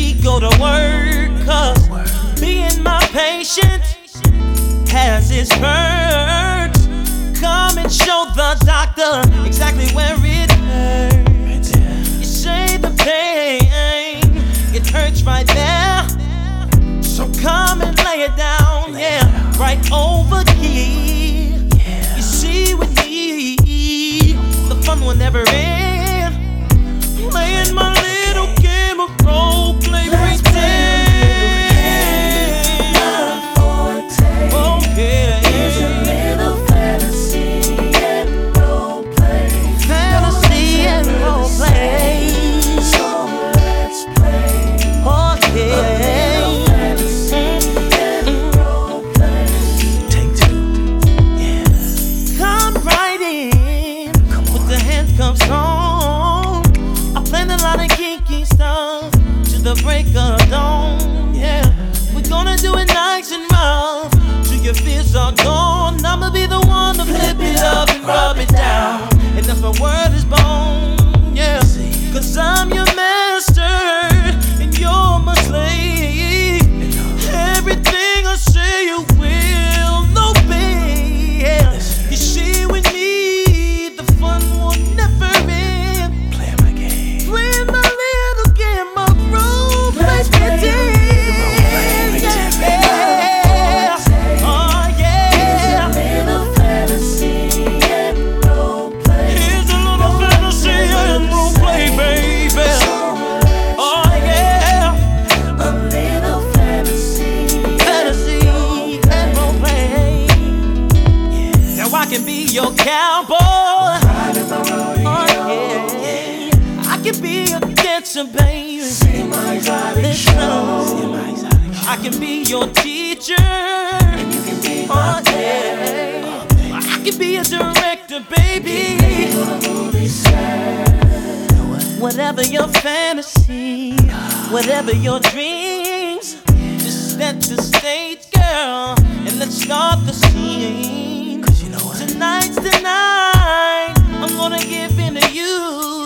we go to work, 'cause being my patient has its perks. Come and show the doctor exactly where it hurts. You say the pain, it hurts right there. So come and lay it down, yeah, right over here. You see with me, the fun will never end. Playing my little game of role play, pretend. Oh yeah, here's a little fantasy and role play. Fantasy and role play. So let's play. Oh yeah. Comes on. I planned a lot of kinky stuff to the break of dawn. Yeah, we're gonna do it nice and rough till your fears are gone. I'ma be the one to flip it up and rub it down, and that's my word is born. Yeah, 'cause I'm your master and you're my slave. Everything I say you will obey. Yeah, you see with me. Your cowboy, oh yeah. I can be your dancer, baby. See my exotic show. I can be your teacher, and you can be my dad. I can be a director, baby. Whatever your fantasy, whatever your dreams, just set the stage, girl, and let's start the scene. Tonight's the night I'm gonna give in to you.